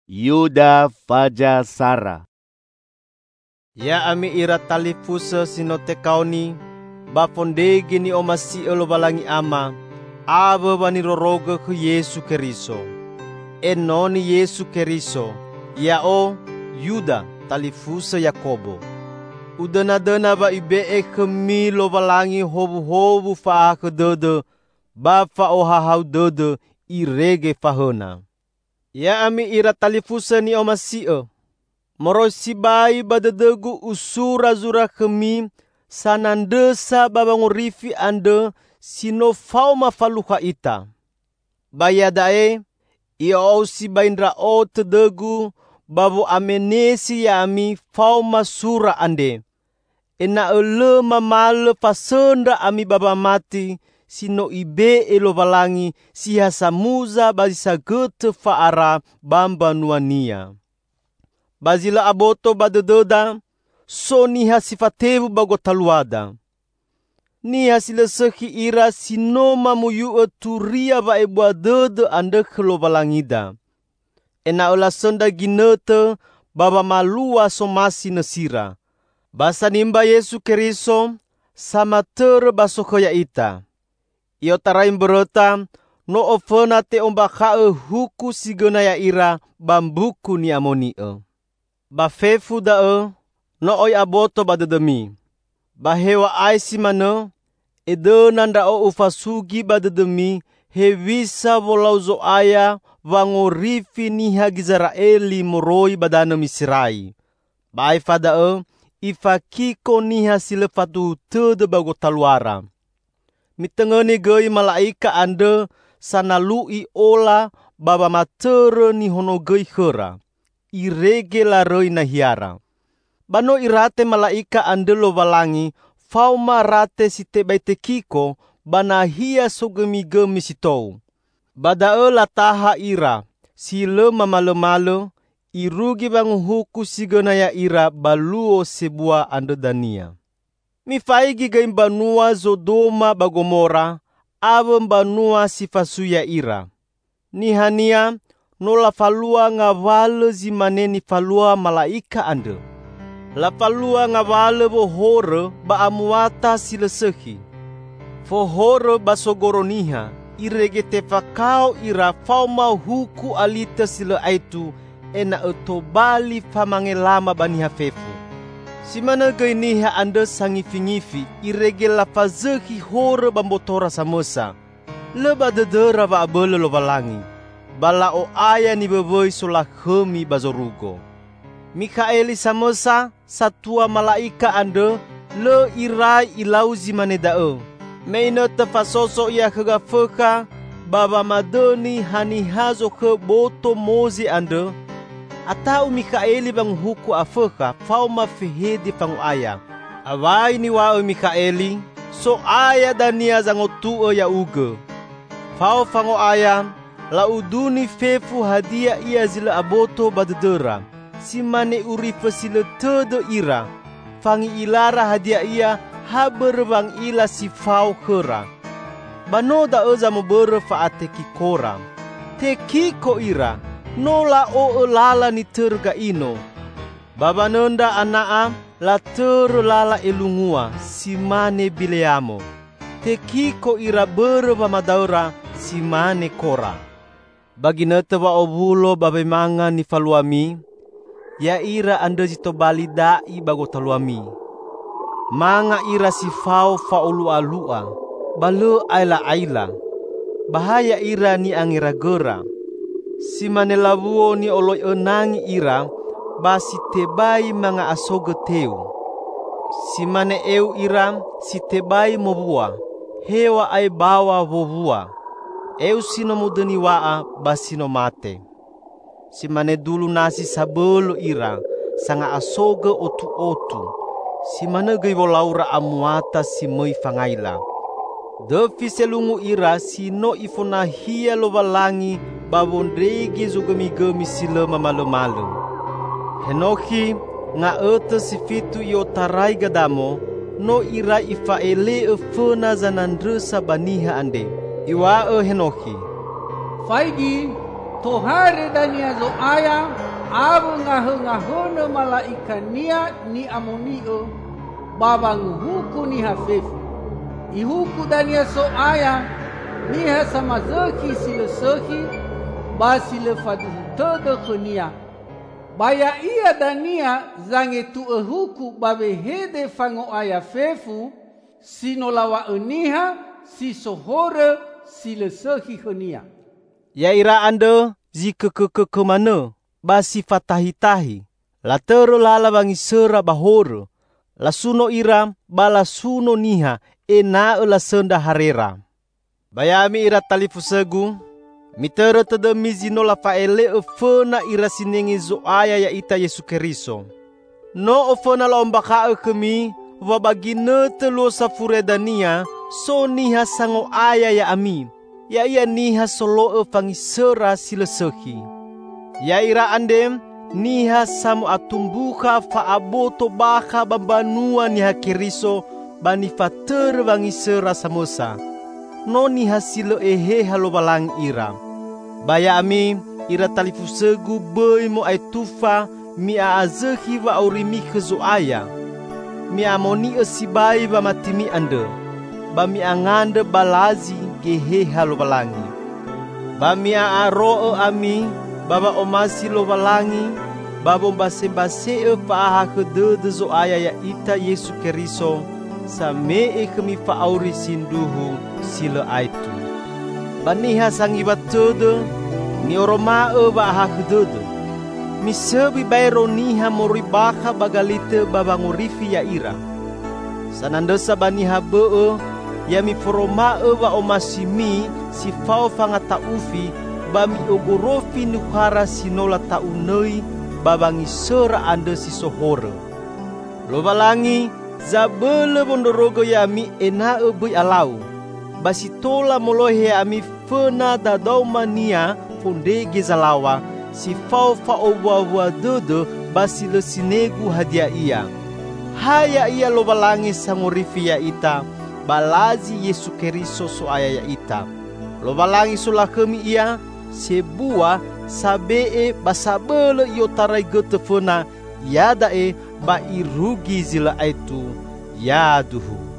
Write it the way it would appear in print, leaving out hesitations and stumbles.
Yuda faja Sara. Ya ami ira talifusa sinote kauni, bafondegi ni omasi elo balangi ama, aba bani roroga ke Yesu Keriso. Enoni Yesu Keriso, ya o Yuda talifusa Yakobo. Udana-dana ba ibe kemi lo balangi hobu-hobu faa ke dede, ba fa o hahau dede irege fahona. Ya ami ira talifusa ni omasi moro sibai badedegu usura zura kemi sanandesa babangorifi ande sino fauma faluha ita. Bayadae ia o sibaindra o tedegu babu amenesi ya ami fauma sura ande. Ena ele mamale fasenda ami baba mati sino ibe elo balangi siha samuza bazisa gete faara bamba nuania. Bazila aboto badededa so niha sifatevu bagotaluada. Niha silesehi ira sinoma muyu turia ba ebua dede ande kelo balangida. Ena ola senda ginete baba malua somasi nesira. Basa nimba Yesu Keriso sama tere basokoya ita. Iyo taraim berota no ofena te ombakae huku sigena ya ira bambuku ni amonie. Bafefu dae no oi aboto badedemi. Bahewa aisi mane ede nanda o ufasugi badedemi hewisa volauzo aya vangorifi niha Gizraeli moroi badana misirai. Baifa dae ifakiko niha silefatu tede bagotaluara. Mitengeni gei malaika ande sanalui ola baba matere ni hono gei hera. Irege laroi na hiara. Bano irate malaika ande lo balangi fauma rate site baite kiko bana hia sogemi-gemi sitou. Badae lataha ira sile mamale-male irugi bangu huku sigena ya ira baluo sebua ande dania. Mifaigi gaim banua Zodoma bagomora ave banua sifasuya ira. Nihania no la falua ngavale zimaneni falua malaika ande. La falua ngavale bohore ba amuata silesehi. Fohore basogoro niha iregete fakao ira fauma huku alita sile aitu ena etobali famangelama bani hafefu. Simana gei niha ande sangifi-ngifi irege la fazehi hore bambotora samosa. Leba dedera ba abele lo balangi. Bala o aya ni beboi sola hemi bazorugo. Mikaeli samosa satua malaika ande le irai ilau zimane dae. Meina tefasoso ia kegafeka baba madeni hani hazo ke boto mozi ande. Atau Mikaeli bang huku afeka fauma fehedi pangu aya. Awai ni wao Mikaeli so aya dania zangotu ya uge. Fau fango aya la uduni fefu hadia ia zila aboto badedera. Simane urife sile tede ira. Fangi ilara hadia ia haber bang ila si fau kera. Bano da eza mobere faate kikora. Te kiko ira. Nola o lala ni terga ino. Baba nenda anaa la ter lala elungua simane bileamo. Te kiko ira bere bamadaura simane kora. Baginete wa obulo babe manga ni faluami. Ya ira ande jito bali dai bagotaluami. Manga ira si fau faulua-lua. Bale aila-aila. Bahaya ira ni angira gera. Simane labuo ni oloi enangi ira basi tebai manga asoge teu. Simane eu ira si tebai mobua. Hewa ai bawa vovua. Eu sino mudeni waa basino mate. Simane dulu nasi sabelo ira sanga asoge otu-otu. Simane geibo laura amuata simoi fangaila. Devi selungu ira sino ifona hia lo balangi babondregi zugemi-gemi sile mamalo-malo. Henoki nga ete sifitu io tarai gadamo no ira ifa ele efena zanandresa baniha ande. Iwa Henoki. Faigi tohare dania zo aya ave ngahona malaika nia ni amonio babang huku ni hafefu ihuku dania so aya ni sama zaki sila saki basile fadu todo khnia baya ia dania zange tu huku babe hede fango aya fefu sino lawa eniha si sohore sila saki khnia ya ira anda jika ke mana basi fatahi-tahi la tero lala bangi sera bahoro la suno ira bala suno niha ena la senda harera bayami ira talifu segu mitero tada mizino la faele ofena ira sinengi zo aya ya ita Yesu Keriso no ofena la ombaka kemi wabagine telo safure dania so niha sango aya ya ami ya ia niha solo fangi sera sila sehi ya ira andem niha samu atumbuka fa aboto baka bambanua niha Keriso bani fater wangi sera samosa no niha silo ehe halo balang ira baya ami ira talifu segu boy mo ay tufa mi aazeki wa aurimi kezo aya mi amoni esibai ba matimi ande ba mi angande balazi gehe halo balangi ba mi aro ami baba omasi lo balangi babo base fa hakede zo aya ya ita Yesu Keriso same kemi fa auri sinduhu sila aitu baniha sangi batodo ni oroma ba hakede mi sebi bayro niha moribaka bagalite babangorifi ya ira sanandosa baniha beo ya mi foroma ba omasimi si fao fangata ufi bami ogorofi nukhara sinola taunoi babangi sera ande si sohore lo balangi zabele bondorogo yami ena bui alau basitola molohe ami fena dadau mania fondege zalawa si fau owa dodo basile sinegu hadia ia haya ia lo balangi sangorifi ya ita balazi Yesu Keriso so aya ya ita lo balangi sulakemi ia sebua sabee basabele yotarai getefona yadae ba irugi zila aitu yaduhu